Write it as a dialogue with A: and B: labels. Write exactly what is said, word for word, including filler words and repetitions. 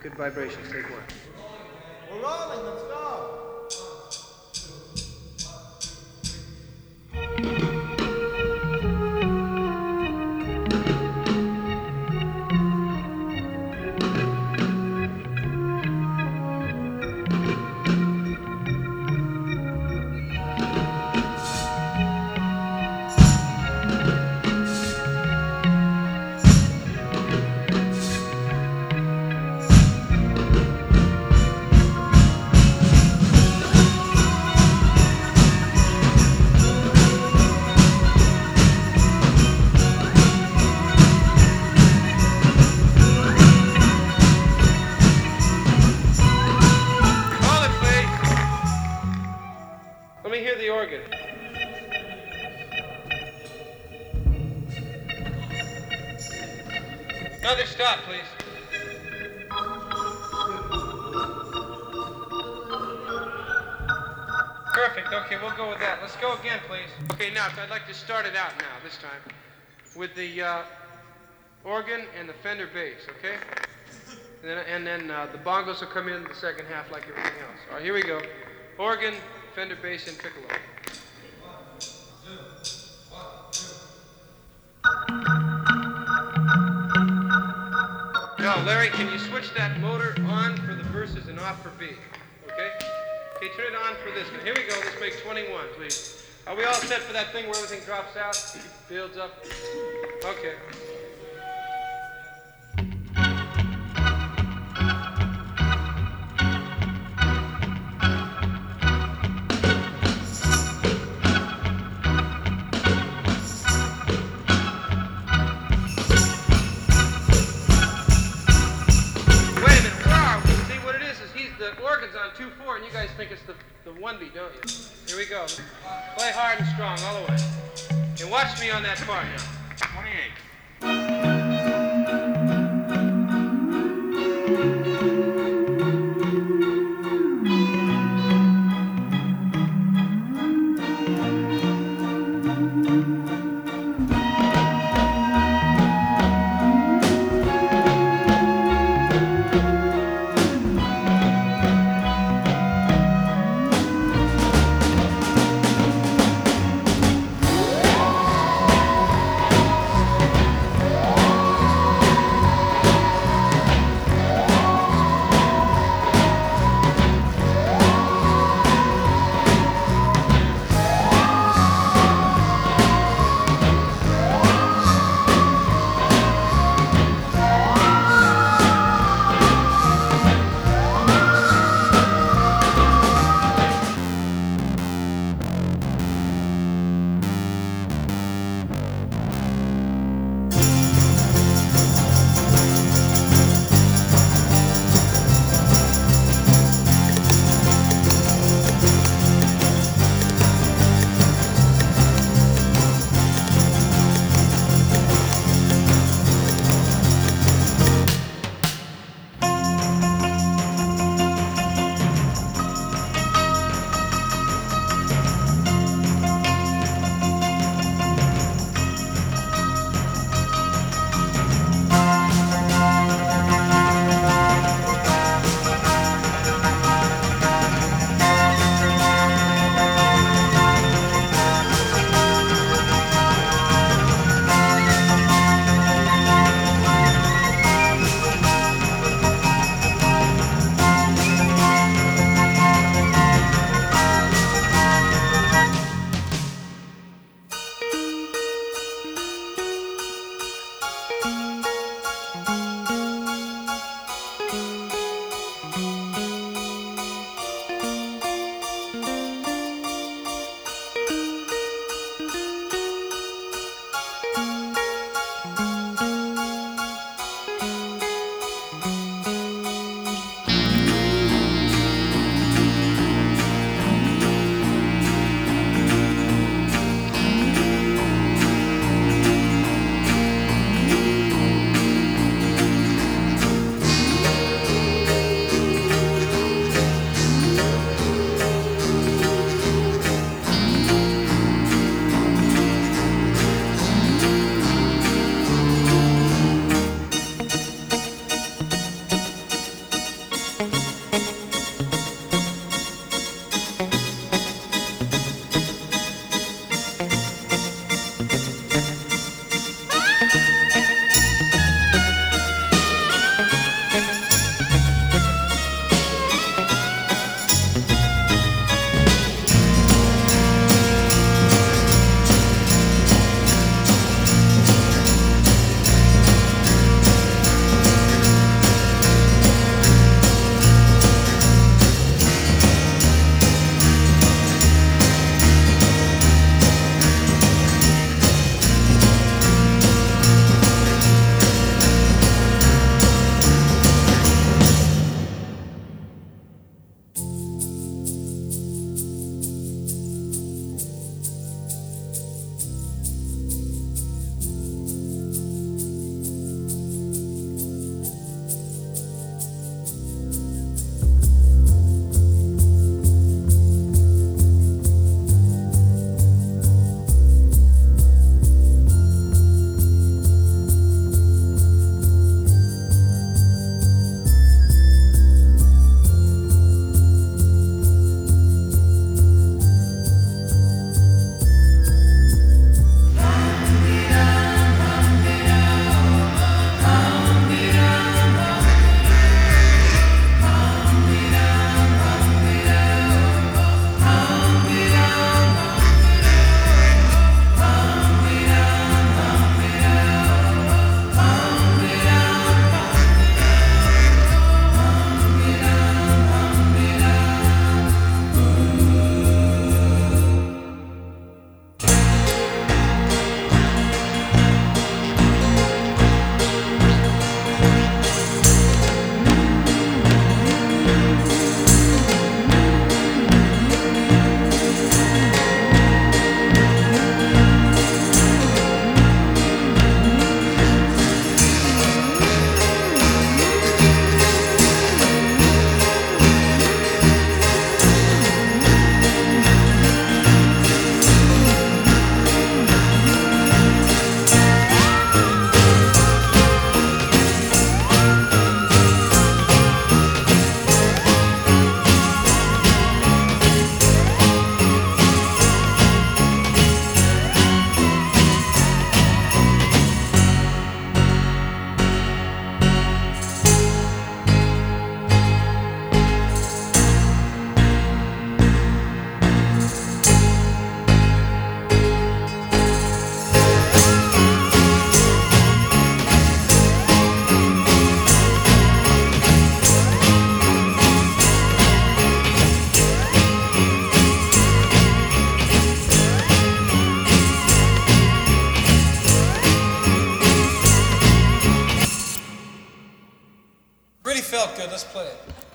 A: Good vibrations, take one.
B: We're rolling, let's go.
A: Let me hear the organ. Another stop, please. Perfect. Okay, we'll go with that. Let's go again, please. Okay, now, I'd like to start it out now, this time, with the uh, organ and the Fender bass, okay? And then, and then uh, the bongos will come in the second half like everything else. All right, here we go. Organ, Fender bass, and piccolo. Now, Larry, can you switch that motor on for the verses and off for B? Okay? Okay, turn it on for this one. Here we go. Let's make twenty-one, please. Are we all set for that thing where everything drops out, builds up? Okay. two four, and you guys think it's the, the one beat, don't you? Here we go. Play hard and strong all the way. And watch me on that part now. twenty-eight.
C: Everybody felt good. Let's play it.